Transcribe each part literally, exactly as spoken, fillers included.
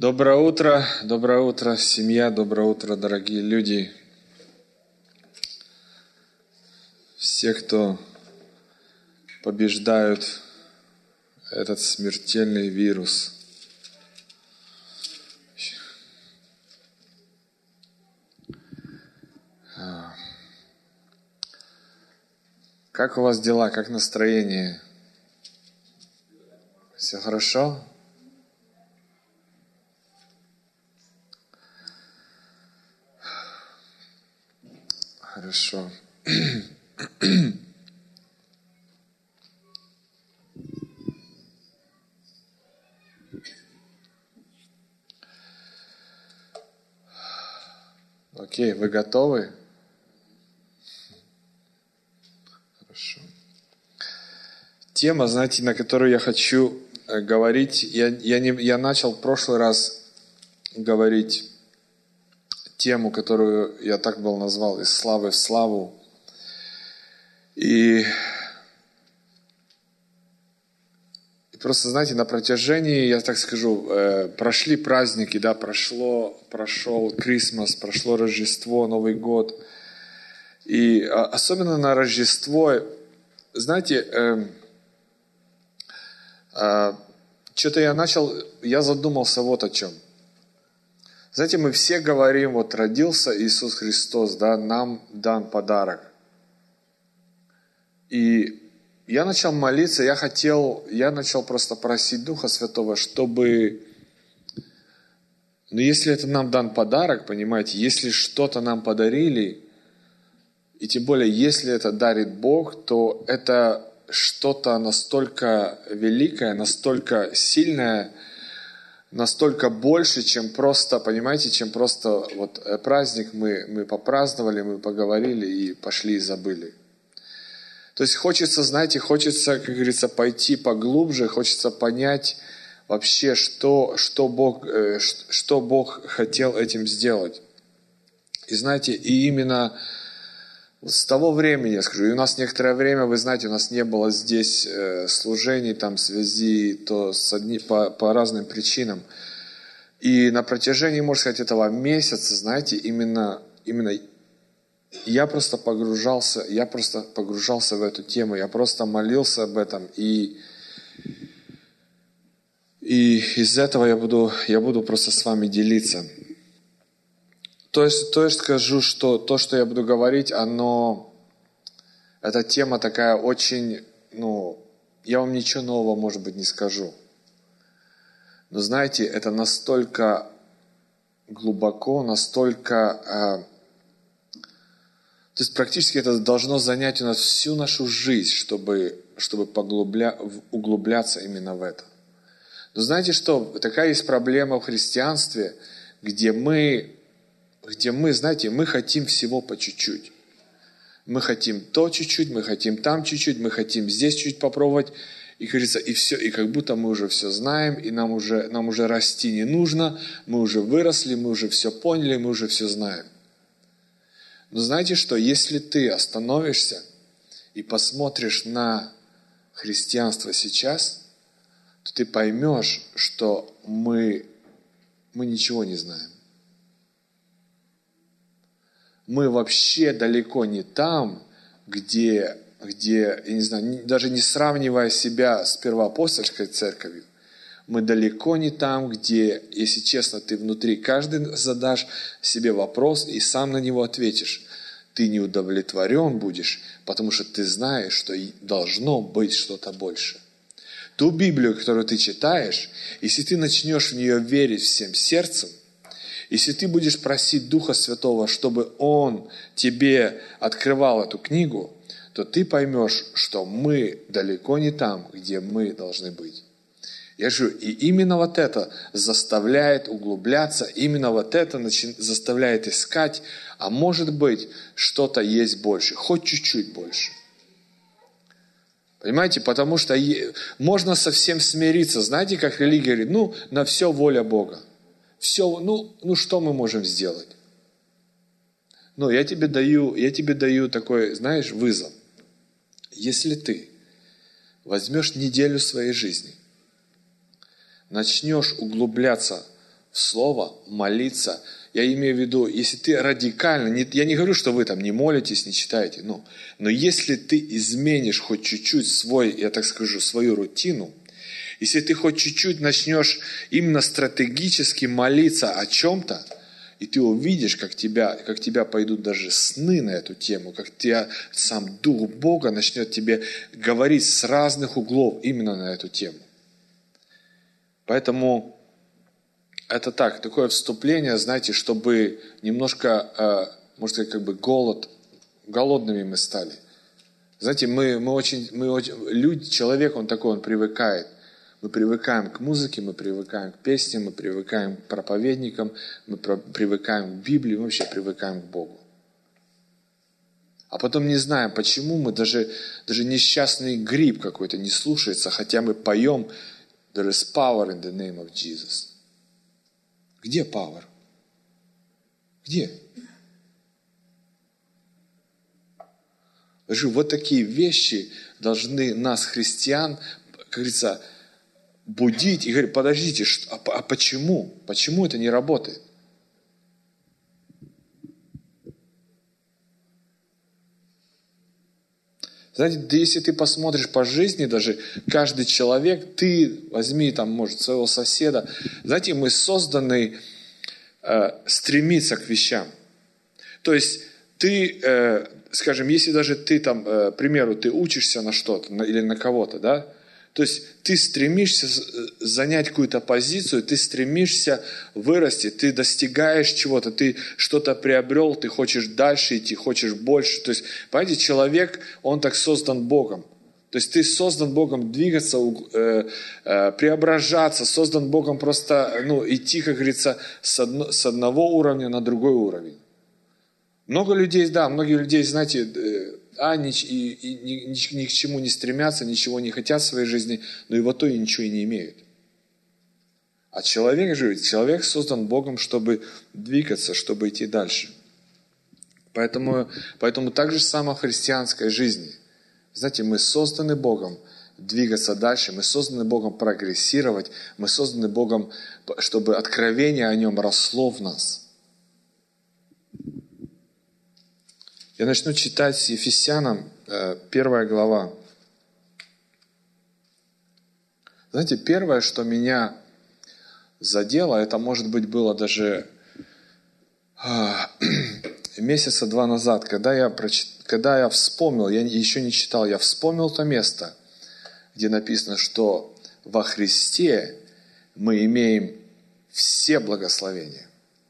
Доброе утро, доброе утро, семья, доброе утро, дорогие люди. Все, кто побеждают этот смертельный вирус. Как у вас дела, как настроение? Все хорошо? Хорошо. Окей, вы готовы? Хорошо. Тема, знаете, на которую я хочу говорить, я, я, не, я начал в прошлый раз говорить тему, которую я так был назвал «Из славы в славу». И, и просто, знаете, на протяжении, я так скажу, э, прошли праздники, да, прошло, прошел Крисмас, прошло Рождество, Новый год. И а, особенно на Рождество, знаете, э, э, что-то я начал, я задумался вот о чем. Знаете, мы все говорим, вот родился Иисус Христос, да, нам дан подарок. И я начал молиться, я хотел, я начал просто просить Духа Святого, чтобы, ну если это нам дан подарок, понимаете, если что-то нам подарили, и тем более, если это дарит Бог, то это что-то настолько великое, настолько сильное, настолько больше, чем просто, понимаете, чем просто вот праздник мы, мы попраздновали, мы поговорили и пошли и забыли. То есть хочется, знаете, хочется, как говорится, пойти поглубже, хочется понять вообще, что, что, Бог, что Бог хотел этим сделать. И знаете, и именно с того времени, я скажу, и у нас некоторое время, вы знаете, у нас не было здесь служений, там, связи то с одни, по, по разным причинам. И на протяжении, можно сказать, этого месяца, знаете, именно, именно я просто погружался, я просто погружался в эту тему, я просто молился об этом, и, и из этого я буду, я буду просто с вами делиться. То есть, то есть скажу, что то, что я буду говорить, оно, эта тема такая очень, ну, я вам ничего нового, может быть, не скажу. Но знаете, это настолько глубоко, настолько, э, то есть практически это должно занять у нас всю нашу жизнь, чтобы, чтобы поглубля, углубляться именно в это. Но знаете что, такая есть проблема в христианстве, где мы... где мы, знаете, мы хотим всего по чуть-чуть. Мы хотим то чуть-чуть, мы хотим там чуть-чуть, мы хотим здесь чуть попробовать. И, говорится, и все, и как будто мы уже все знаем, и нам уже, нам уже расти не нужно, мы уже выросли, мы уже все поняли, мы уже все знаем. Но знаете что, если ты остановишься и посмотришь на христианство сейчас, то ты поймешь, что мы, мы ничего не знаем. Мы вообще далеко не там, где, где, я не знаю, даже не сравнивая себя с первоапостольской церковью, мы далеко не там, где, если честно, ты внутри каждый задашь себе вопрос и сам на него ответишь. Ты не удовлетворен будешь, потому что ты знаешь, что должно быть что-то больше. Ту Библию, которую ты читаешь, если ты начнешь в нее верить всем сердцем, если ты будешь просить Духа Святого, чтобы Он тебе открывал эту книгу, то ты поймешь, что мы далеко не там, где мы должны быть. Я же, и именно вот это заставляет углубляться, именно вот это начи- заставляет искать, а может быть, что-то есть больше, хоть чуть-чуть больше. Понимаете, потому что е- можно совсем смириться. Знаете, как религия говорит, ну, на все воля Бога. Все, ну, ну что мы можем сделать? Ну, я тебе даю, я тебе даю такой, знаешь, вызов. Если ты возьмешь неделю своей жизни, начнешь углубляться в Слово, молиться. Я имею в виду, если ты радикально, не, я не говорю, что вы там не молитесь, не читаете, ну, но если ты изменишь хоть чуть-чуть свой, я так скажу, свою рутину, если ты хоть чуть-чуть начнешь именно стратегически молиться о чем-то, и ты увидишь, как тебя, как тебя пойдут даже сны на эту тему, как тебя сам Дух Бога начнет тебе говорить с разных углов именно на эту тему. Поэтому это так, такое вступление, знаете, чтобы немножко, может сказать, как бы голод, голодными мы стали. Знаете, мы, мы очень, мы очень, люди, человек, он такой, он привыкает. Мы привыкаем к музыке, мы привыкаем к песням, мы привыкаем к проповедникам, мы привыкаем к Библии, мы вообще привыкаем к Богу. А потом не знаем, почему мы даже, даже несчастный гриб какой-то не слушается, хотя мы поем «There is power in the name of Jesus». Где power? Где? Вот такие вещи должны нас, христиан, как говорится, будить и говорить: подождите, что, а, а почему? Почему это не работает? Знаете, да если ты посмотришь по жизни, даже каждый человек, ты возьми там, может, своего соседа. Знаете, мы созданы э, стремиться к вещам. То есть ты, э, скажем, если даже ты там, э, к примеру, ты учишься на что-то на, или на кого-то, да, то есть ты стремишься занять какую-то позицию, ты стремишься вырасти, ты достигаешь чего-то, ты что-то приобрел, ты хочешь дальше идти, хочешь больше. То есть, понимаете, человек, он так создан Богом. То есть ты создан Богом двигаться, э, э, преображаться, создан Богом просто ну, идти, как говорится, с, одно, с одного уровня на другой уровень. Много людей, да, многие людей, знаете, э, а, ни, и, и, ни, ни к чему не стремятся, ничего не хотят в своей жизни, но и вот то и ничего и не имеют. А человек же, человек создан Богом, чтобы двигаться, чтобы идти дальше. Поэтому, поэтому так же само в христианской жизни. Знаете, мы созданы Богом двигаться дальше, мы созданы Богом прогрессировать, мы созданы Богом, чтобы откровение о Нем росло в нас. Я начну читать с Ефесянам, первая глава. Знаете, первое, что меня задело, это, может быть, было даже месяца два назад, когда я, прочит... когда я вспомнил, я еще не читал, я вспомнил то место, где написано, что во Христе мы имеем все благословения.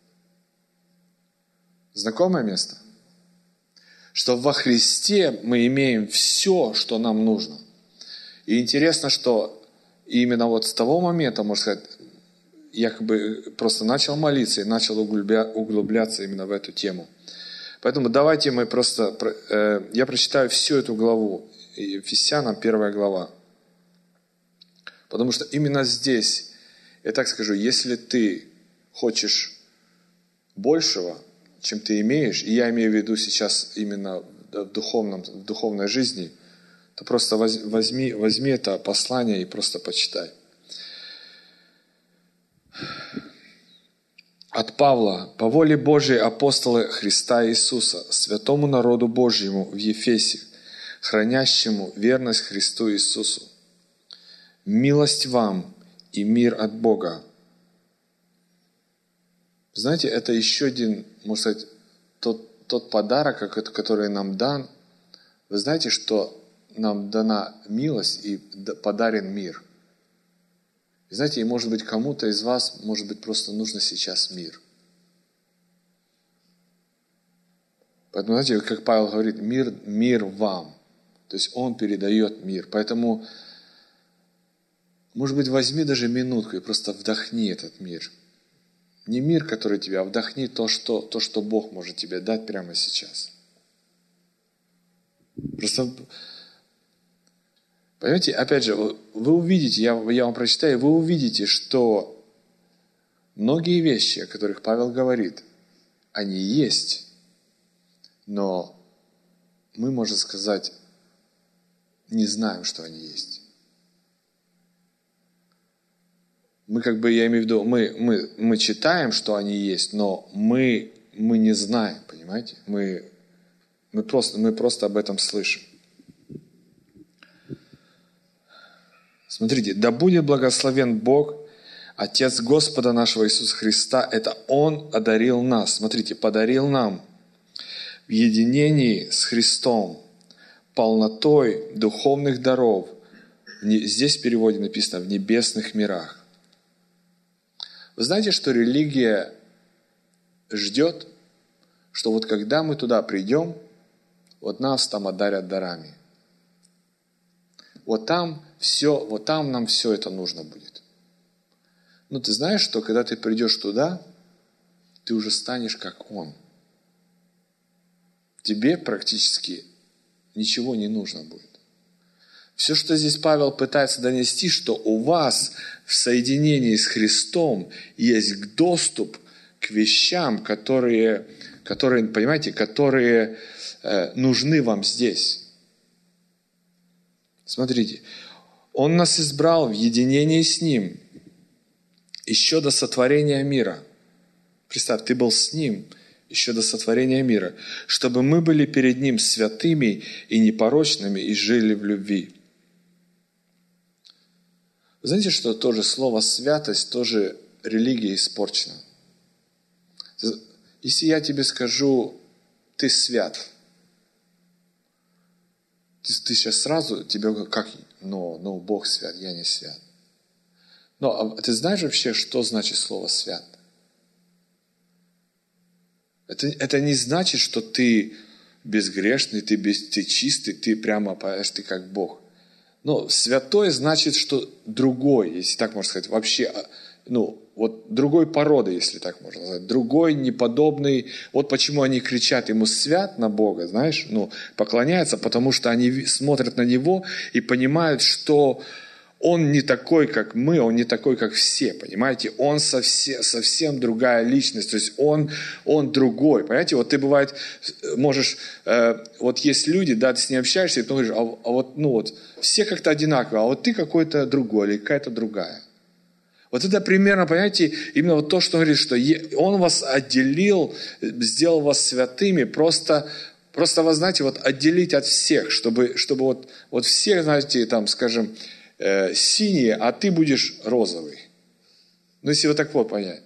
Знакомое место? Что во Христе мы имеем все, что нам нужно. И интересно, что именно вот с того момента, можно сказать, я как бы просто начал молиться и начал углубля, углубляться именно в эту тему. Поэтому давайте мы просто, э, я прочитаю всю эту главу, Ефесянам первая глава. Потому что именно здесь, я так скажу, если ты хочешь большего, чем ты имеешь, и я имею в виду сейчас именно в, духовном, в духовной жизни, то просто возьми, возьми это послание и просто почитай. От Павла, по воле Божией апостола Христа Иисуса, святому народу Божьему в Ефесе, хранящему верность Христу Иисусу. Милость вам и мир от Бога. Знаете, это еще один, можно сказать, тот, тот подарок, который нам дан. Вы знаете, что нам дана милость и подарен мир. И знаете, и может быть кому-то из вас, может быть, просто нужно сейчас мир. Поэтому, знаете, как Павел говорит, мир, мир вам. То есть он передает мир. Поэтому, может быть, возьми даже минутку и просто вдохни этот мир. Не мир, который тебе, а вдохни то, что, то, что Бог может тебе дать прямо сейчас. Просто, понимаете, опять же, вы увидите, я, я вам прочитаю, вы увидите, что многие вещи, о которых Павел говорит, они есть, но мы, можно сказать, не знаем, что они есть. Мы как бы, я имею в виду, мы, мы, мы читаем, что они есть, но мы, мы не знаем, понимаете? Мы, мы, просто, мы просто об этом слышим. Смотрите, да будет благословен Бог, Отец Господа нашего Иисуса Христа. Это Он одарил нас. Смотрите, подарил нам в единении с Христом полнотой духовных даров. Здесь в переводе написано «в небесных мирах». Вы знаете, что религия ждет, что вот когда мы туда придем, вот нас там одарят дарами. Вот там все, вот там нам все это нужно будет. Но ты знаешь, что когда ты придешь туда, ты уже станешь как Он. Тебе практически ничего не нужно будет. Все, что здесь Павел пытается донести, что у вас в соединении с Христом есть доступ к вещам, которые, которые понимаете, которые э, нужны вам здесь. Смотрите, Он нас избрал в единении с Ним еще до сотворения мира. Представь, ты был с Ним еще до сотворения мира, чтобы мы были перед Ним святыми и непорочными и жили в любви. Вы знаете, что тоже слово «святость», тоже религия испорчена. Если я тебе скажу «ты свят», ты, ты сейчас сразу, тебе как, ну, ну, Бог свят, я не свят. Но а ты знаешь вообще, что значит слово «свят»? Это, это не значит, что ты безгрешный, ты, без, ты чистый, ты прямо, понимаешь, ты как Бог. Но святой значит, что другой, если так можно сказать, вообще, ну, вот другой породы, если так можно сказать, другой, неподобный. Вот почему они кричат ему «свят» на Бога, знаешь, ну, поклоняются, потому что они смотрят на Него и понимают, что Он не такой, как мы, Он не такой, как все, понимаете? Он совсем, совсем другая личность, то есть Он, он другой, понимаете? Вот ты, бывает, можешь, э, вот есть люди, да, ты с ними общаешься, и ты говоришь, а, а вот, ну вот, все как-то одинаковые, а вот ты какой-то другой или какая-то другая. Вот это примерно, понимаете, именно вот то, что он говорит, что Он вас отделил, сделал вас святыми, просто... Просто вас, знаете, вот отделить от всех, чтобы, чтобы вот, вот все, знаете, там, скажем, э, синие, а ты будешь розовый. Ну, если вот так вот понять.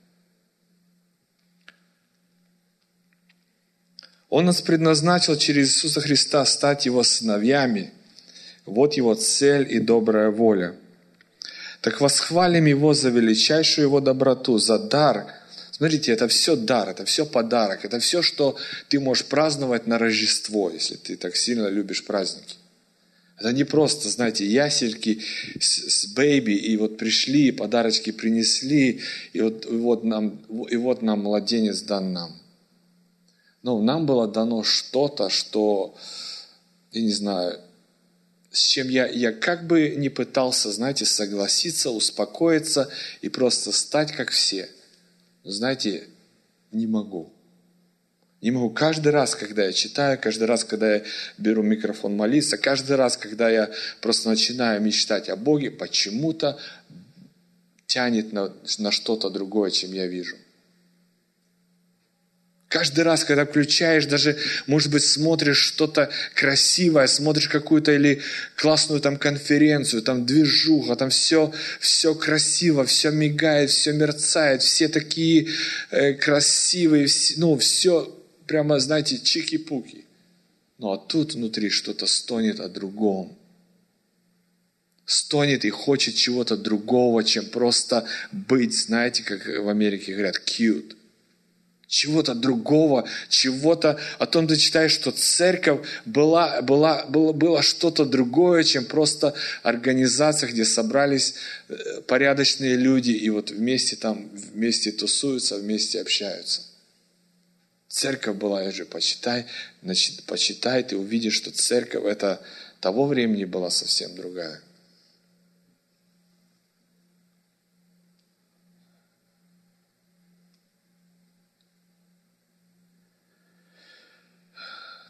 Он нас предназначил через Иисуса Христа стать Его сыновьями. Вот Его цель и добрая воля. Так восхвалим Его за величайшую Его доброту, за дар. Смотрите, это все дар, это все подарок, это все, что ты можешь праздновать на Рождество, если ты так сильно любишь праздники. Это не просто, знаете, ясельки с, с бэйби, и вот пришли, подарочки принесли, и вот, и, вот нам, и вот нам младенец дан нам. Но нам было дано что-то, что, я не знаю, с чем я, я как бы не пытался, знаете, согласиться, успокоиться и просто стать как все. Знаете, не могу. Не могу. Каждый раз, когда я читаю, каждый раз, когда я беру микрофон молиться, каждый раз, когда я просто начинаю мечтать о Боге, почему-то тянет на, на что-то другое, чем я вижу. Каждый раз, когда включаешь, даже, может быть, смотришь что-то красивое, смотришь какую-то или классную там конференцию, там движуха, там все, все красиво, все мигает, все мерцает, все такие э, красивые, все, ну, все прямо, знаете, чики-пуки. Ну, а тут внутри что-то стонет о другом. Стонет и хочет чего-то другого, чем просто быть, знаете, как в Америке говорят, cute. Чего-то другого, чего-то, о том ты читаешь, что церковь была, была, было, было что-то другое, чем просто организация, где собрались порядочные люди и вот вместе там, вместе тусуются, вместе общаются. Церковь была, я же почитай, значит, почитай, ты увидишь, что церковь это того времени была совсем другая.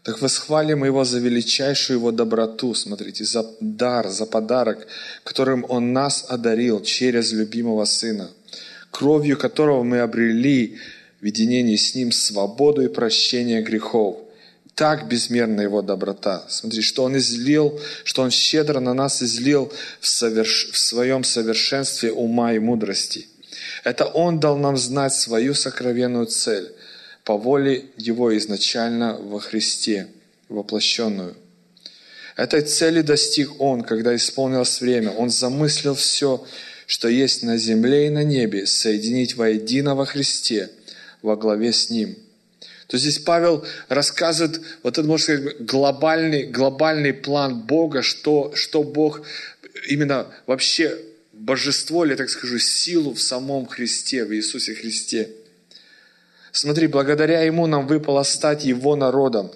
Так восхвалим Его за величайшую Его доброту, смотрите, за дар, за подарок, которым Он нас одарил через любимого Сына, кровью которого мы обрели в единении с Ним свободу и прощение грехов. Так безмерна Его доброта. Смотри, что Он излил, что Он щедро на нас излил в, соверш... в своем совершенстве ума и мудрости. Это Он дал нам знать свою сокровенную цель по воле Его изначально во Христе, воплощенную. Этой цели достиг Он, когда исполнилось время. Он замыслил все, что есть на земле и на небе, соединить воедино во Христе, во главе с Ним. То здесь Павел рассказывает, вот это, можно сказать, глобальный, глобальный план Бога, что, что Бог, именно вообще божество, или, так скажу, силу в самом Христе, в Иисусе Христе. Смотри, благодаря Ему нам выпало стать Его народом.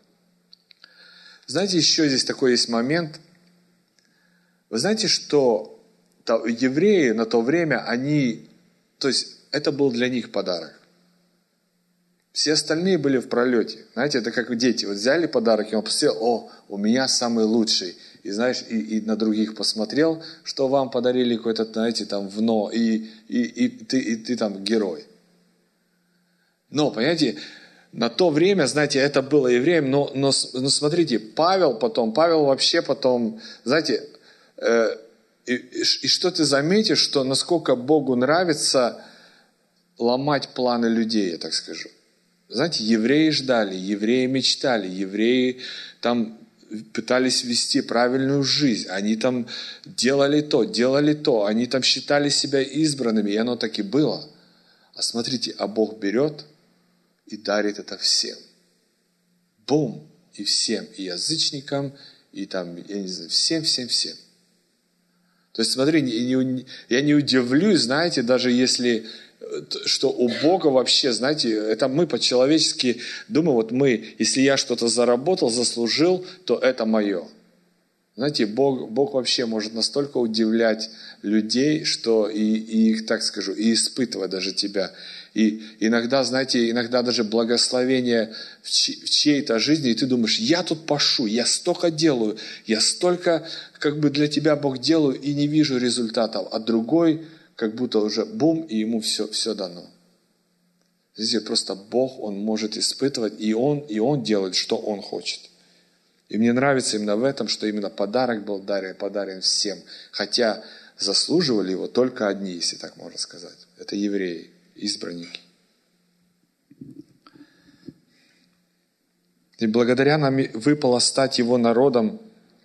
Знаете, еще здесь такой есть момент. Вы знаете, что евреи на то время, они, то есть это был для них подарок. Все остальные были в пролете. Знаете, это как дети. Вот взяли подарок, и он посмотрел, о, у меня самый лучший. И знаешь, и, и на других посмотрел, что вам подарили какой-то, знаете, там, вно, и, и, и, ты, и ты там герой. Но, понимаете, на то время, знаете, это было евреям, но, но, но смотрите, Павел потом, Павел вообще потом, знаете, э, и, и что ты заметишь, что насколько Богу нравится ломать планы людей, я так скажу. Знаете, евреи ждали, евреи мечтали, евреи там пытались вести правильную жизнь. Они там делали то, делали то. Они там считали себя избранными, и оно так и было. А смотрите, а Бог берет и дарит это всем. Бум! И всем, и язычникам, и там, я не знаю, всем, всем, всем. То есть, смотри, я не удивлюсь, знаете, даже если... что у Бога вообще, знаете, это мы по-человечески думаем, вот мы, если я что-то заработал, заслужил, то это мое. Знаете, Бог, Бог вообще может настолько удивлять людей, что и, и их, так скажу, и испытывать даже тебя. И иногда, знаете, иногда даже благословение в, чь, в чьей-то жизни, и ты думаешь, я тут пашу, я столько делаю, я столько как бы для тебя, Бог, делаю, и не вижу результатов, а другой как будто уже бум, и ему все, все дано. Здесь просто Бог, Он может испытывать, и Он, и Он делает, что Он хочет. И мне нравится именно в этом, что именно подарок был дарен, подарен всем. Хотя заслуживали его только одни, если так можно сказать. Это евреи, избранники. И благодаря нам выпало стать Его народом.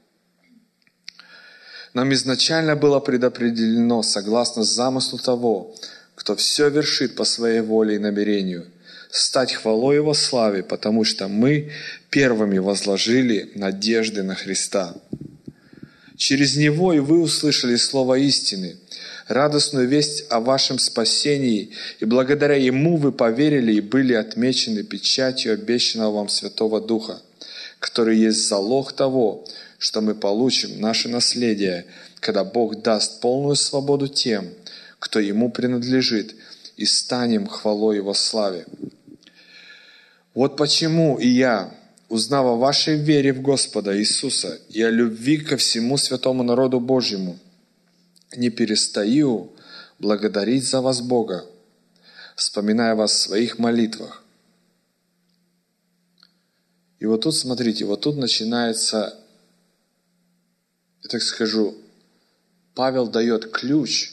Нам изначально было предопределено, согласно замыслу того, кто все вершит по своей воле и намерению, стать хвалой Его славе, потому что мы первыми возложили надежды на Христа. Через Него и вы услышали слово истины, радостную весть о вашем спасении, и благодаря Ему вы поверили и были отмечены печатью обещанного вам Святого Духа, который есть залог того, что мы получим наше наследие, когда Бог даст полную свободу тем, кто Ему принадлежит, и станем хвалой Его славе. Вот почему и я, узнав о вашей вере в Господа Иисуса и о любви ко всему святому народу Божьему, не перестаю благодарить за вас Бога, вспоминая вас в своих молитвах. И вот тут, смотрите, вот тут начинается, я так скажу, Павел дает ключ.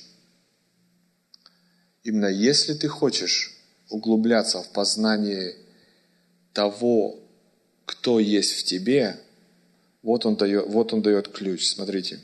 Именно если ты хочешь углубляться в познание того, кто есть в тебе, вот он дает, вот он дает ключ. Смотрите.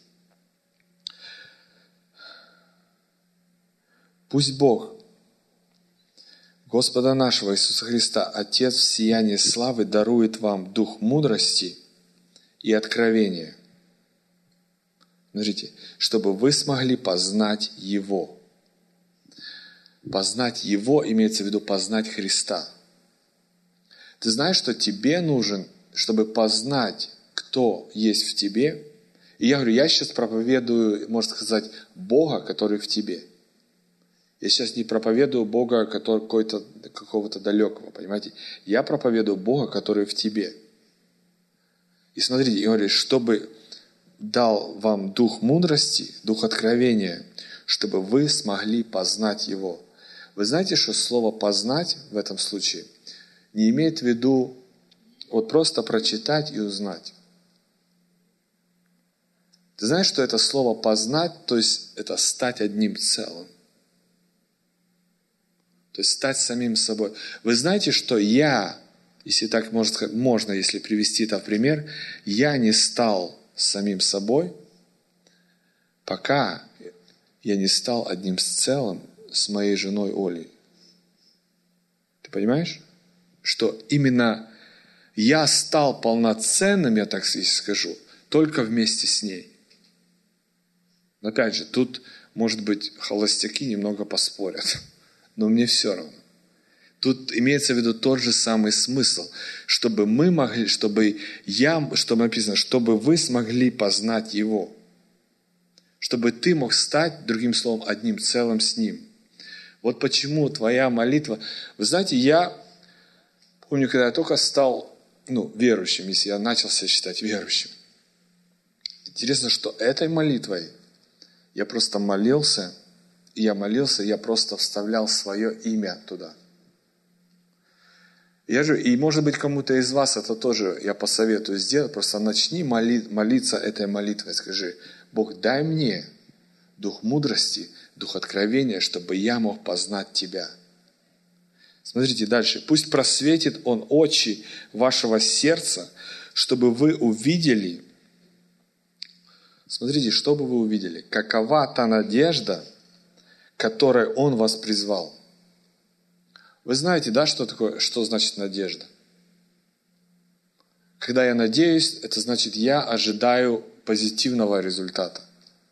Пусть Бог, Господа нашего Иисуса Христа, Отец в сиянии славы, дарует вам дух мудрости и откровения. Смотрите, чтобы вы смогли познать Его. Познать Его имеется в виду познать Христа. Ты знаешь, что тебе нужен, чтобы познать, кто есть в тебе. И я говорю, я сейчас проповедую, можно сказать, Бога, который в тебе. Я сейчас не проповедую Бога который, какой-то, какого-то далекого, понимаете? Я проповедую Бога, который в тебе. И смотрите, и говорит, чтобы дал вам дух мудрости, дух откровения, чтобы вы смогли познать Его. Вы знаете, что слово «познать» в этом случае не имеет в виду вот просто прочитать и узнать. Ты знаешь, что это слово «познать», то есть это стать одним целым. То есть стать самим собой. Вы знаете, что я, если так можно сказать, можно, если привести это в пример, я не стал самим собой, пока я не стал одним целым с моей женой Олей. Ты понимаешь? Что именно я стал полноценным, я так скажу, только вместе с ней. Но опять же, тут, может быть, холостяки немного поспорят, но мне все равно. Тут имеется в виду тот же самый смысл, чтобы мы могли, чтобы я, чтобы написано, чтобы вы смогли познать Его. Чтобы ты мог стать, другим словом, одним целым с Ним. Вот почему твоя молитва... Вы знаете, я помню, когда я только стал ну, верующим, если я начал себя считать верующим. Интересно, что этой молитвой я просто молился, и я молился, и я просто вставлял свое имя туда. Я же, и может быть кому-то из вас это тоже я посоветую сделать, просто начни моли, молиться этой молитвой. Скажи, Бог, дай мне дух мудрости, дух откровения, чтобы я мог познать Тебя. Смотрите дальше. Пусть просветит Он очи вашего сердца, чтобы вы увидели, смотрите, чтобы вы увидели, какова та надежда, которой Он вас призвал. Вы знаете, да, что такое, что значит надежда? Когда я надеюсь, это значит, я ожидаю позитивного результата.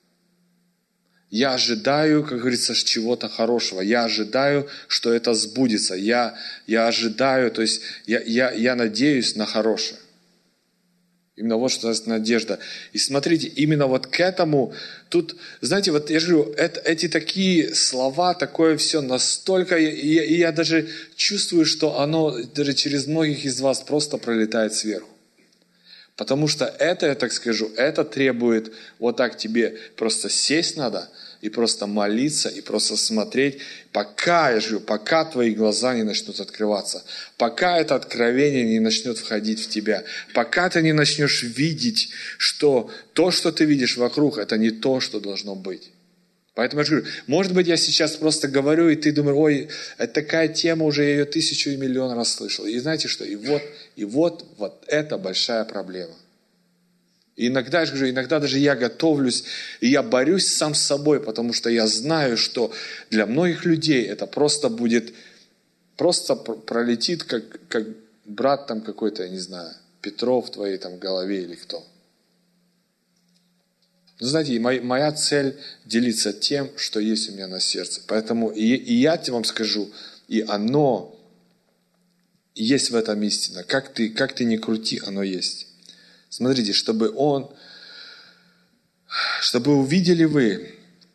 Я ожидаю, как говорится, чего-то хорошего. Я ожидаю, что это сбудется. Я, я ожидаю, то есть я, я, я надеюсь на хорошее. Именно вот что значит надежда. И смотрите, именно вот к этому, тут, знаете, вот я же говорю, это, эти такие слова, такое все настолько, и я, и я даже чувствую, что оно даже через многих из вас просто пролетает сверху. Потому что это, я так скажу, это требует, вот так тебе просто сесть надо, и просто молиться, и просто смотреть, пока, я же говорю, пока твои глаза не начнут открываться, пока это откровение не начнет входить в тебя, пока ты не начнешь видеть, что то, что ты видишь вокруг, это не то, что должно быть. Поэтому я же говорю, может быть, я сейчас просто говорю, и ты думаешь, ой, это такая тема, уже я ее тысячу и миллион раз слышал. И знаете что, и вот, и вот, вот это большая проблема. И иногда, я же говорю, иногда даже я готовлюсь, и я борюсь сам с собой, потому что я знаю, что для многих людей это просто будет, просто пролетит, как, как брат там какой-то, я не знаю, Петров в твоей там голове или кто. Но знаете, моя цель делиться тем, что есть у меня на сердце. Поэтому и, и я вам скажу, и оно есть в этом истина. Как ты, как ты ни крути, оно есть. Смотрите, чтобы он, чтобы увидели вы,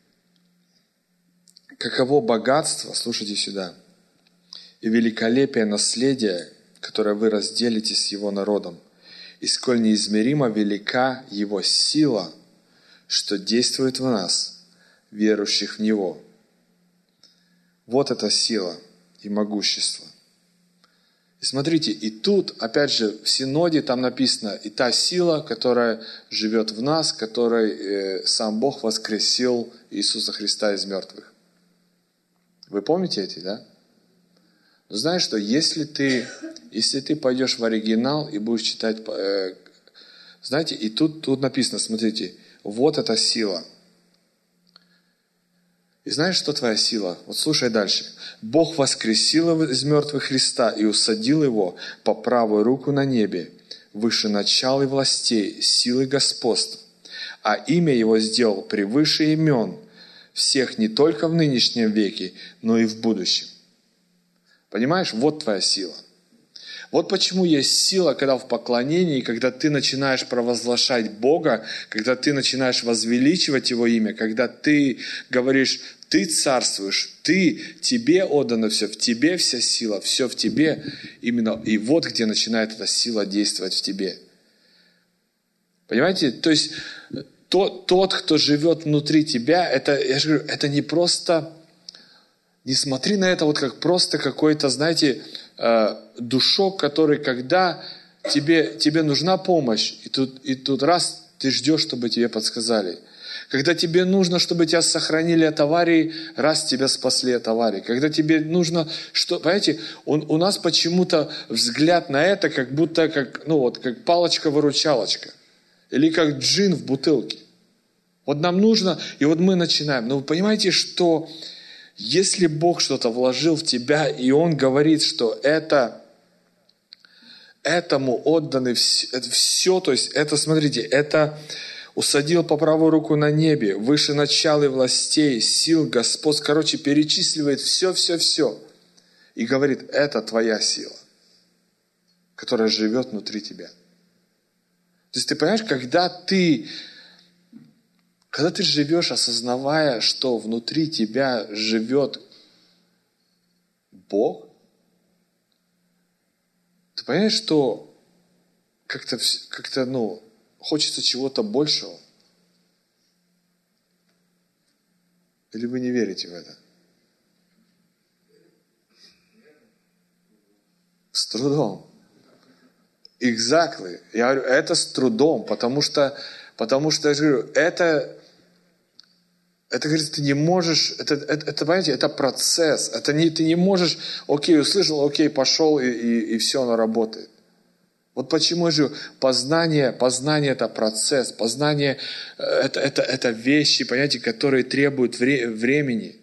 каково богатство, слушайте сюда, и великолепие наследия, которое вы разделите с его народом, и сколь неизмеримо велика его сила, что действует в нас, верующих в Него. Вот эта сила и могущество. И смотрите, и тут, опять же, в Синоде там написано, и та сила, которая живет в нас, которой э, сам Бог воскресил Иисуса Христа из мертвых. Вы помните эти, да? Но знаешь что, если ты, если ты пойдешь в оригинал и будешь читать, э, знаете, и тут, тут написано, смотрите, вот эта сила. И знаешь, что твоя сила? Вот слушай дальше. Бог воскресил из мертвых Христа и усадил Его по правую руку на небе, выше начал и властей, силы господств. А имя Его сделал превыше имен всех не только в нынешнем веке, но и в будущем. Понимаешь? Вот твоя сила. Вот почему есть сила, когда в поклонении, когда ты начинаешь провозглашать Бога, когда ты начинаешь возвеличивать Его имя, когда ты говоришь, ты царствуешь, ты, тебе отдано все, в тебе вся сила, все в тебе. Именно, и вот где начинает эта сила действовать в тебе. Понимаете? То есть тот, тот кто живет внутри тебя, это, я же говорю, это не просто, не смотри на это вот как просто какой-то, знаете, душок, который, когда тебе, тебе нужна помощь, и тут, и тут раз ты ждешь, чтобы тебе подсказали. Когда тебе нужно, чтобы тебя сохранили от аварии, раз тебя спасли от аварии. Когда тебе нужно, что, понимаете, он, у нас почему-то взгляд на это, как будто как, ну вот, как палочка-выручалочка. Или как джин в бутылке. Вот нам нужно, и вот мы начинаем. Но вы понимаете, что если Бог что-то вложил в тебя, и Он говорит, что это, этому отданы все, это все, то есть это, смотрите, это усадил по правую руку на небе, выше начал и властей, сил, Господь, короче, перечисливает все-все-все. И говорит, это твоя сила, которая живет внутри тебя. То есть ты понимаешь, когда ты, когда ты живешь, осознавая, что внутри тебя живет Бог, ты понимаешь, что как-то, как-то, ну, хочется чего-то большего? Или вы не верите в это? С трудом. Exactly. Я говорю, это с трудом, потому что, потому что я говорю, это, это, говорит, ты не можешь, это, это, это, понимаете, это процесс. Это не, ты не можешь, окей, услышал, окей, пошел, и, и, и все, оно работает. Вот почему же познание, познание это процесс, познание это, это, это вещи, понимаете, которые требуют вре, времени.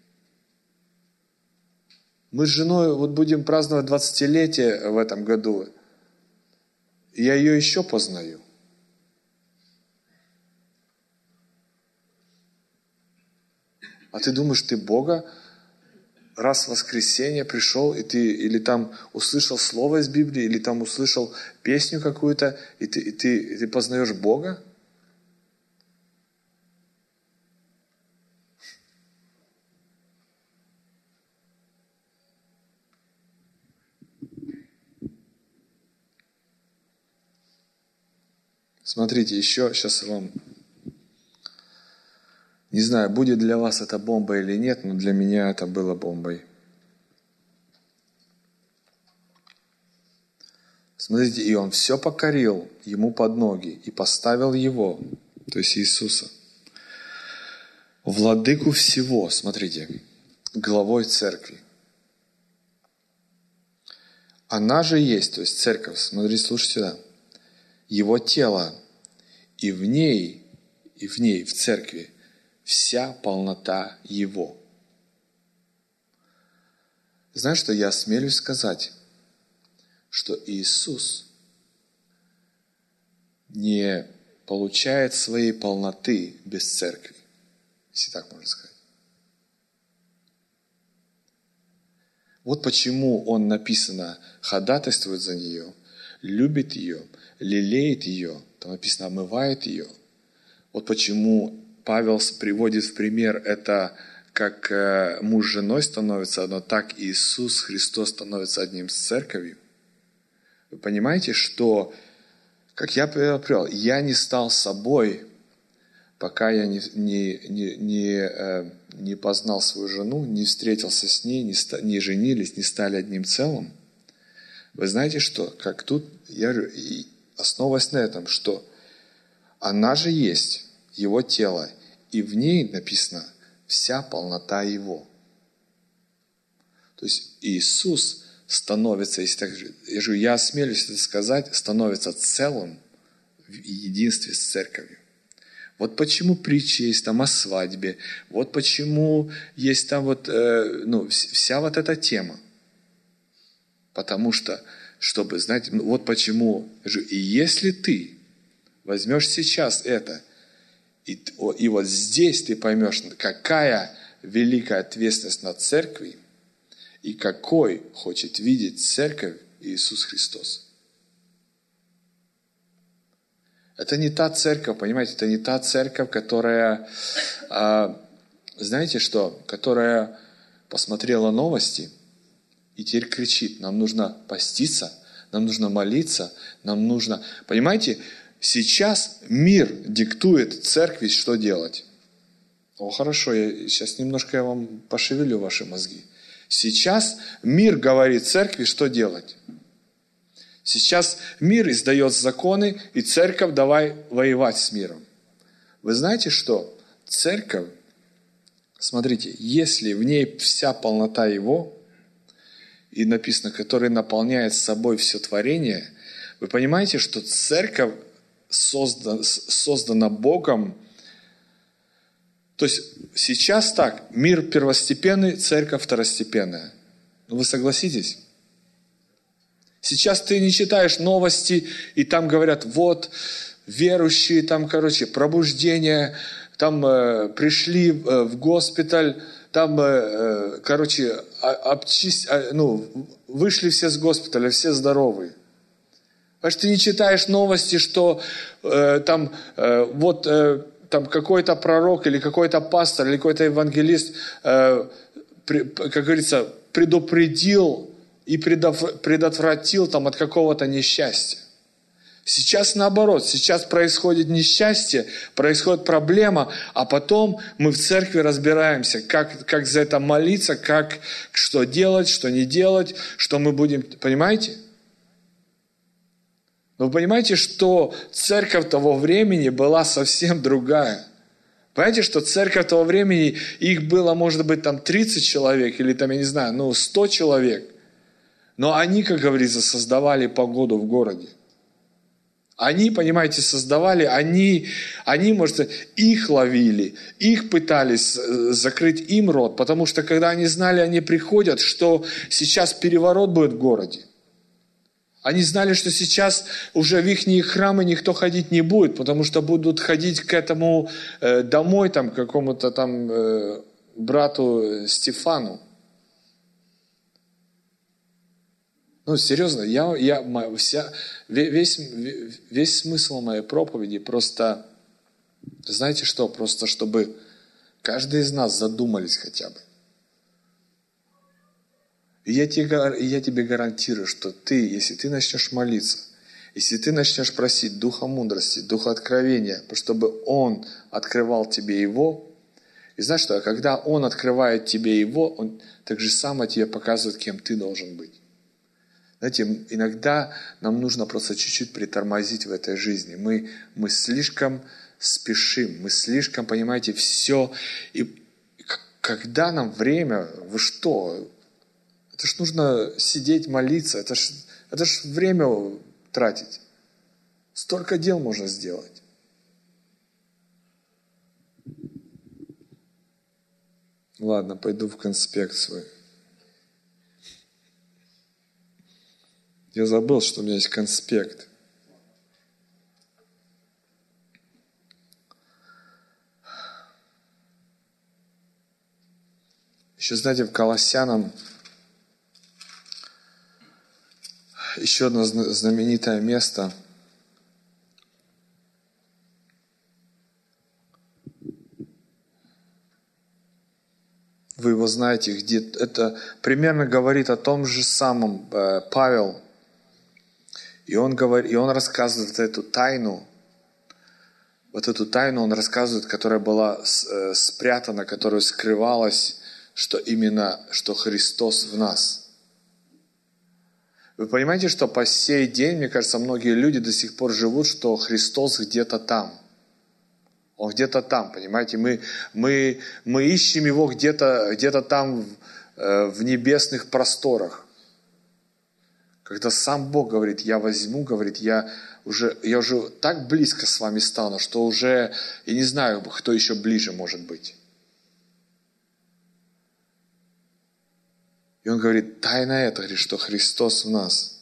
Мы с женой вот будем праздновать двадцатилетие в этом году. Я ее еще познаю. А ты думаешь, ты Бога раз в воскресенье пришел, и ты или там услышал слово из Библии, или там услышал песню какую-то, и ты, и ты, и ты познаешь Бога? Смотрите, еще сейчас вам... Не знаю, будет для вас это бомба или нет, но для меня это было бомбой. Смотрите, и он все покорил ему под ноги и поставил его, то есть Иисуса, владыку всего, смотрите, главой церкви. Она же есть, то есть церковь, смотрите, слушайте сюда, его тело, и в ней, и в ней, в церкви, вся полнота Его. Знаешь, что я осмелюсь сказать, что Иисус не получает своей полноты без церкви, если так можно сказать. Вот почему Он, написано, ходатайствует за нее, любит ее, лелеет ее, там написано, омывает ее. Вот почему Павел приводит в пример это, как муж с женой становится одно, так Иисус Христос становится одним с церковью. Вы понимаете, что, как я привел, я не стал собой, пока я не, не, не, не, не познал свою жену, не встретился с ней, не, ста, не женились, не стали одним целым. Вы знаете, что, как тут, я основываясь на этом, что она же есть Его тело, и в ней написано вся полнота Его. То есть Иисус становится, если так же, я, же, я осмелюсь это сказать, становится целым в единстве с церковью. Вот почему притчи есть там о свадьбе, вот почему есть там вот, э, ну, вся вот эта тема. Потому что, чтобы, знаете, вот почему, и если ты возьмешь сейчас это, и, и вот здесь ты поймешь, какая великая ответственность над церковью, и какой хочет видеть церковь Иисус Христос. Это не та церковь, понимаете, это не та церковь, которая, а, знаете что, которая посмотрела новости и теперь кричит, нам нужно поститься, нам нужно молиться, нам нужно... Понимаете, сейчас мир диктует церкви, что делать. О, хорошо, я, сейчас немножко я вам пошевелю ваши мозги. Сейчас мир говорит церкви, что делать. Сейчас мир издает законы, и церковь давай воевать с миром. Вы знаете что? Церковь, смотрите, если в ней вся полнота Его, и написано, который наполняет собой все творение, вы понимаете, что церковь создана, создана Богом. То есть сейчас так, мир первостепенный, церковь второстепенная. Ну вы согласитесь? Сейчас ты не читаешь новости, и там говорят, вот, верующие, там, короче, пробуждение, там э, пришли э, в госпиталь, там, э, короче, обчист... ну, вышли все с госпиталя, все здоровые. Потому что ты не читаешь новости, что э, там э, вот э, там какой-то пророк или какой-то пастор или какой-то евангелист, э, при, как говорится, предупредил и предотвратил там от какого-то несчастья. Сейчас наоборот, сейчас происходит несчастье, происходит проблема, а потом мы в церкви разбираемся, как, как за это молиться, как, что делать, что не делать, что мы будем, понимаете? Но вы понимаете, что церковь того времени была совсем другая. Понимаете, что церковь того времени, их было, может быть, там тридцать человек, или там, я не знаю, ну, сто человек. Но они, как говорится, создавали погоду в городе. Они, понимаете, создавали, они, они, может, их ловили, их пытались закрыть им рот, потому что, когда они знали, они приходят, что сейчас переворот будет в городе. Они знали, что сейчас уже в их храмы никто ходить не будет, потому что будут ходить к этому э, домой, там, к какому-то там э, брату Стефану. Ну, серьезно, я, я, вся, весь, весь смысл моей проповеди просто, знаете что, просто чтобы каждый из нас задумались хотя бы. И я тебе, я тебе гарантирую, что ты, если ты начнешь молиться, если ты начнешь просить Духа мудрости, Духа откровения, чтобы Он открывал тебе Его, и знаешь что, когда Он открывает тебе Его, Он так же само тебе показывает, кем ты должен быть. Знаете, иногда нам нужно просто чуть-чуть притормозить в этой жизни. Мы, мы слишком спешим, мы слишком, понимаете, все. И когда нам время, вы что? Это ж нужно сидеть, молиться, это ж, это ж время тратить. Столько дел можно сделать. Ладно, пойду в конспект свой. Я забыл, что у меня есть конспект. Еще, знаете, в Колоссянам еще одно знаменитое место. Вы его знаете, где это примерно говорит о том же самом э, Павел. И он, говорит, и он рассказывает эту тайну, вот эту тайну он рассказывает, которая была э, спрятана, которая скрывалась, что именно, что Христос в нас. Вы понимаете, что по сей день, мне кажется, многие люди до сих пор живут, что Христос где-то там. Он где-то там, понимаете? Мы, мы, мы ищем Его где-то, где-то там в, э, в небесных просторах. Когда сам Бог говорит, я возьму, говорит, я уже, я уже так близко с вами стану, что уже, я не знаю, кто еще ближе может быть. И он говорит, тайна это, говорит, что Христос в нас.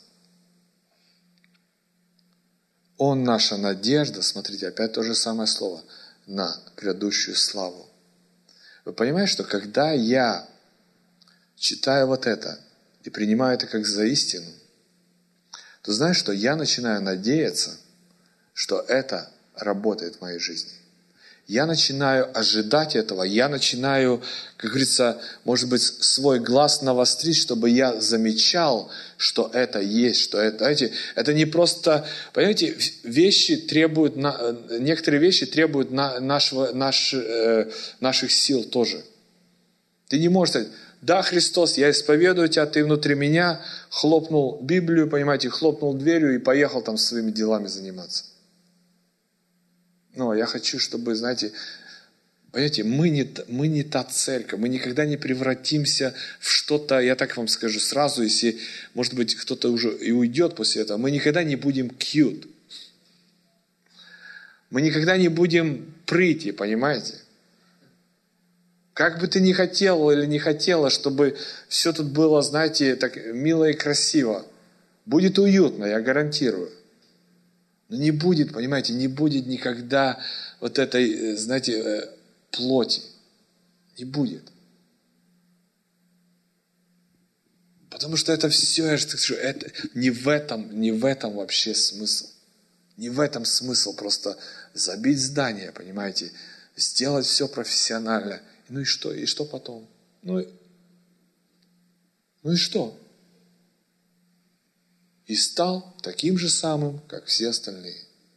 Он наша надежда, смотрите, опять то же самое слово, на грядущую славу. Вы понимаете, что когда я читаю вот это и принимаю это как за истину, то знаешь, что я начинаю надеяться, что это работает в моей жизни. я начинаю ожидать этого, я начинаю, как говорится, может быть, свой глаз навострить, чтобы я замечал, что это есть, что это, знаете, это не просто, понимаете, вещи требуют, некоторые вещи требуют нашего, наш, наших сил тоже. Ты не можешь сказать, да, Христос, я исповедую тебя, ты внутри меня, хлопнул Библию, понимаете, хлопнул дверью и поехал там своими делами заниматься. Но я хочу, чтобы, знаете, понимаете, мы не, мы не та церковь, мы никогда не превратимся в что-то, я так вам скажу сразу, если, может быть, кто-то уже и уйдет после этого, мы никогда не будем cute. Мы никогда не будем pretty, понимаете? Как бы ты ни хотел или не хотела, чтобы все тут было, знаете, так мило и красиво, будет уютно, я гарантирую. Но не будет, понимаете, не будет никогда вот этой, знаете, плоти. Не будет. Потому что это все, я же скажу, это, не в этом, не в этом вообще смысл. Не в этом смысл просто забить здание, понимаете, сделать все профессионально. Ну и что? И что потом? Ну и, ну и что? И стал таким же самым, как все остальные.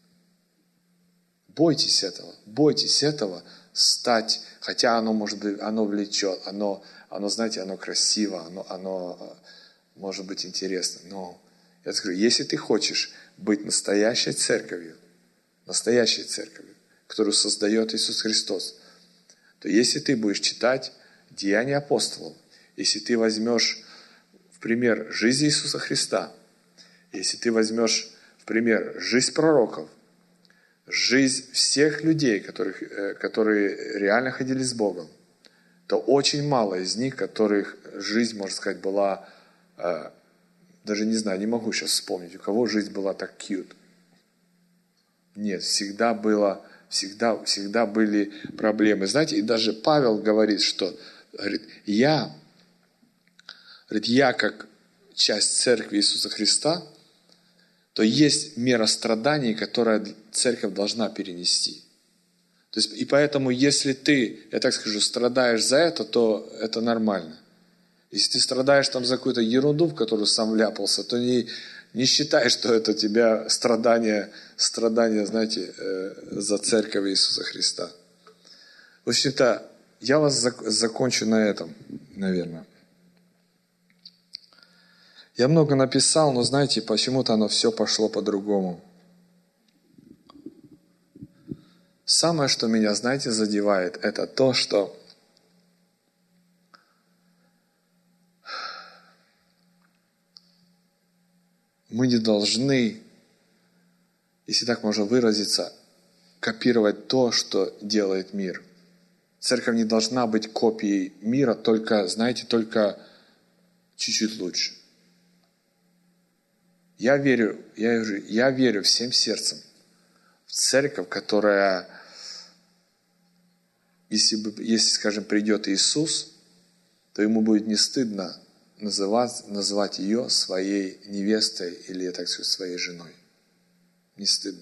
Бойтесь этого, бойтесь этого стать, хотя оно, может быть, оно влечет, оно, оно, знаете, оно красиво, оно, оно может быть интересно. Но я скажу, если ты хочешь быть настоящей церковью, настоящей церковью, которую создает Иисус Христос, то если ты будешь читать Деяния апостолов, если ты возьмешь в пример жизнь Иисуса Христа, если ты возьмешь в пример жизнь пророков, жизнь всех людей, которых, которые реально ходили с Богом, то очень мало из них, которых жизнь, можно сказать, была, даже не знаю, не могу сейчас вспомнить, у кого жизнь была так cute. Нет, всегда было, всегда, всегда были проблемы. Знаете, и даже Павел говорит, что, говорит, я, говорит, я как часть церкви Иисуса Христа, то есть мера страданий, которую церковь должна перенести. То есть, и поэтому, если ты, я так скажу, страдаешь за это, то это нормально. Если ты страдаешь там за какую-то ерунду, в которую сам вляпался, то не, не считай, что это у тебя страдания, страдания, знаете, э, за церковь Иисуса Христа. В общем-то, я вас зак- закончу на этом, наверное. Я много написал, но знаете, почему-то оно все пошло по-другому. Самое, что меня, знаете, задевает, это то, что мы не должны, если так можно выразиться, копировать то, что делает мир. Церковь не должна быть копией мира, только, знаете, только чуть-чуть лучше. Я верю, я, я верю всем сердцем в церковь, которая, если, если, скажем, придет Иисус, то ему будет не стыдно называть, называть ее своей невестой или, так сказать, своей женой. Не стыдно.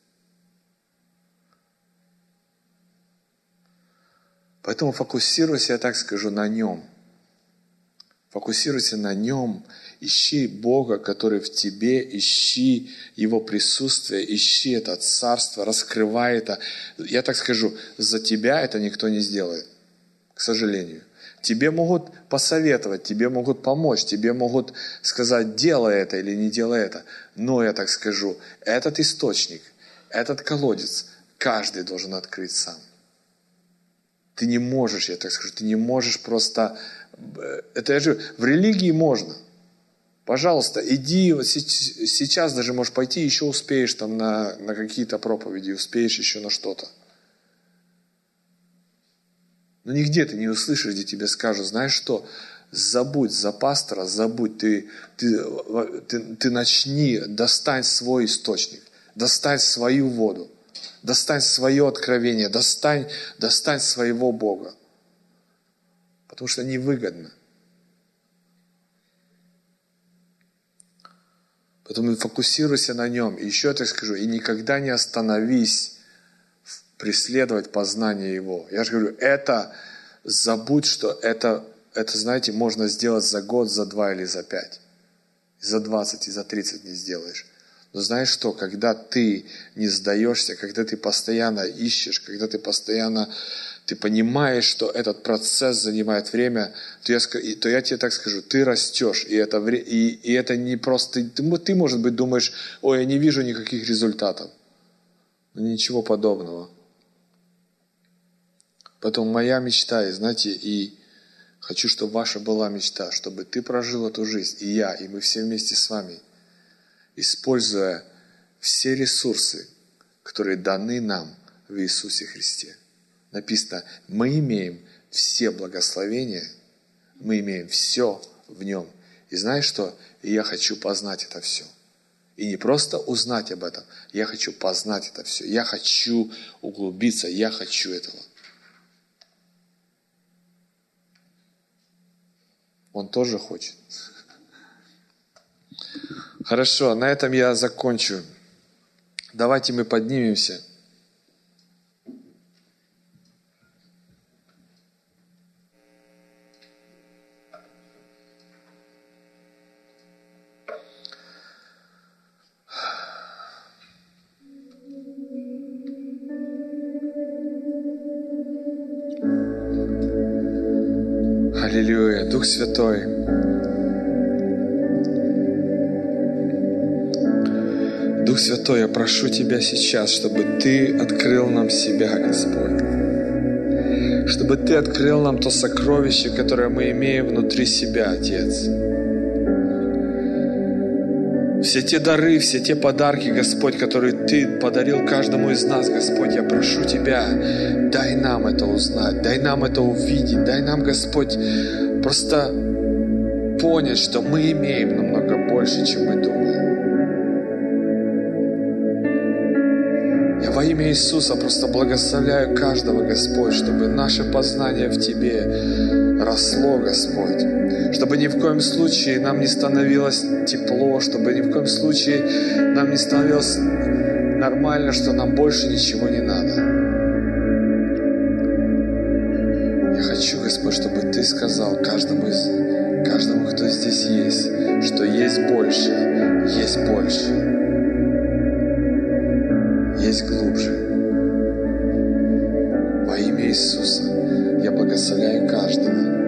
Поэтому фокусируйся, я так скажу, на нем. Фокусируйся на нем, ищи Бога, который в тебе, ищи Его присутствие, ищи это царство, раскрывай это. Я так скажу, за тебя это никто не сделает, к сожалению. Тебе могут посоветовать, тебе могут помочь, тебе могут сказать, делай это или не делай это. Но я так скажу, этот источник, этот колодец, каждый должен открыть сам. Ты не можешь, я так скажу, ты не можешь просто... Это я же в религии можно. Пожалуйста, иди, вот сейчас даже можешь пойти, еще успеешь там на, на какие-то проповеди, успеешь еще на что-то. Но нигде ты не услышишь, где тебе скажут, знаешь что, забудь за пастора, забудь, ты, ты, ты, ты начни, достань свой источник, достань свою воду, достань свое откровение, достань, достань своего Бога. Потому что невыгодно. Поэтому фокусируйся на нем. И еще я так скажу, и никогда не остановись преследовать познание Его. Я же говорю, это, забудь, что это, это, знаете, можно сделать за год, за два или за пять. И за двадцать, и за тридцать не сделаешь. Но знаешь что, когда ты не сдаешься, когда ты постоянно ищешь, когда ты постоянно, ты понимаешь, что этот процесс занимает время, то я, то я тебе так скажу, ты растешь, и это, и, и это не просто, ты, ты, может быть, думаешь, ой, я не вижу никаких результатов. Но ничего подобного. Потом моя мечта, и знаете, и хочу, чтобы ваша была мечта, чтобы ты прожил эту жизнь, и я, и мы все вместе с вами, используя все ресурсы, которые даны нам в Иисусе Христе. Написано, мы имеем все благословения, мы имеем все в Нем. И знаешь что? И я хочу познать это все. И не просто узнать об этом, я хочу познать это все. Я хочу углубиться, я хочу этого. Он тоже хочет. Хорошо, на этом я закончу. Давайте мы поднимемся. Аллилуйя, Дух Святой. Дух Святой, я прошу Тебя сейчас, чтобы Ты открыл нам себя, Господь. Чтобы Ты открыл нам то сокровище, которое мы имеем внутри себя, Отец. Все те дары, все те подарки, Господь, которые Ты подарил каждому из нас, Господь, я прошу Тебя, дай нам это узнать, дай нам это увидеть, дай нам, Господь, просто понять, что мы имеем намного больше, чем мы думаем. Я во имя Иисуса просто благословляю каждого, Господь, чтобы наше познание в Тебе росло, Господь. Чтобы ни в коем случае нам не становилось тепло, чтобы ни в коем случае нам не становилось нормально, что нам больше ничего не надо. Я хочу, Господь, чтобы Ты сказал каждому, из, каждому, кто здесь есть, что есть больше, есть больше, есть глубже. Во имя Иисуса я благословляю каждого.